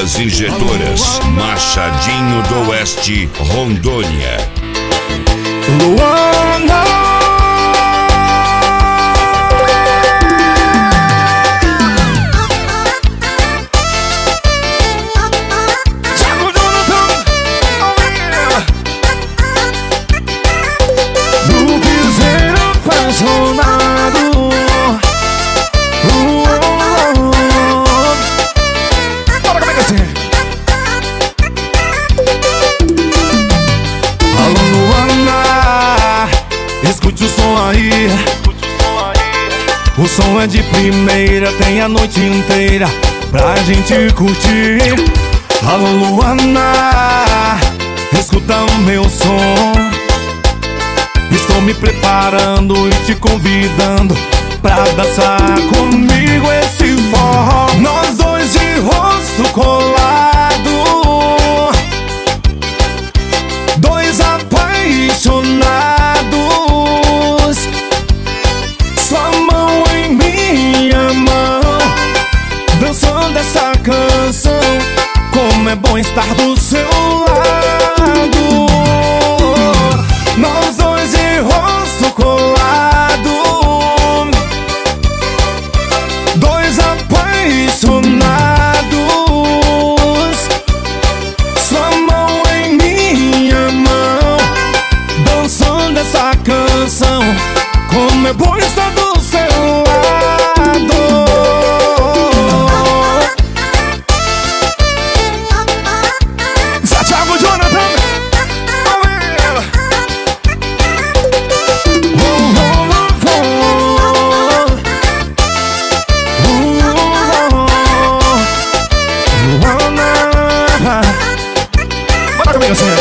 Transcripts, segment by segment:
Bombas Injetoras, Machadinho do Oeste, Rondônia. Luana, Thiago Jonathan, no piseiro apaixonado. Bora, como é que é assim? Alô, Luana, escute o som aí. O som é de primeira, tem a noite inteira pra gente curtir. Alô, Luana, escuta o meu som. Estou me preparando e te convidando pra dançar comigo esse forró. Nós dois de rosto colado, dois apaixonados. Sua mão em minha mão, dançando essa canção. Como é bom estar do seu lado. Nós dois de rosto colado, dois apaixonados. Sua mão em minha mão, dançando essa canção. Como é bom estar do seu lado. Thiago Jonathan, bora comigo assim.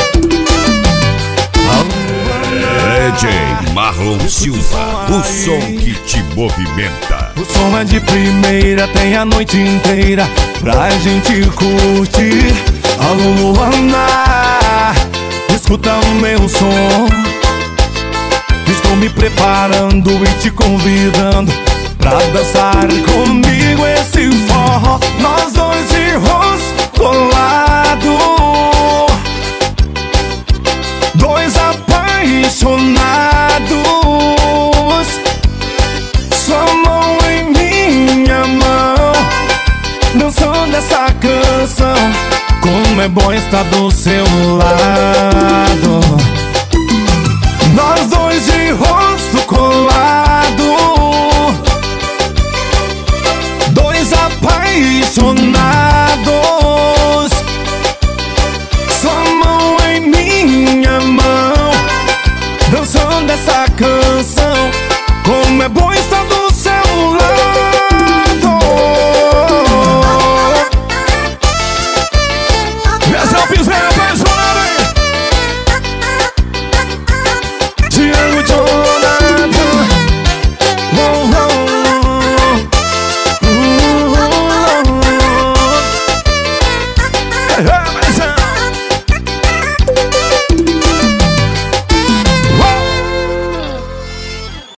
DJ Marlon Silva, o som que te movimenta. O som é de primeira, tem a noite inteira pra gente curtir. Alô, Luana, escuta o meu som. Estou me preparando e te convidando pra dançar comigo esse forró. Nós dois de rosto colado, dois apaixonados. Sua mão em minha mão, dançando essa canção. Como é bom estar do seu lado. Nós dois de rosto colado, dois apaixonados.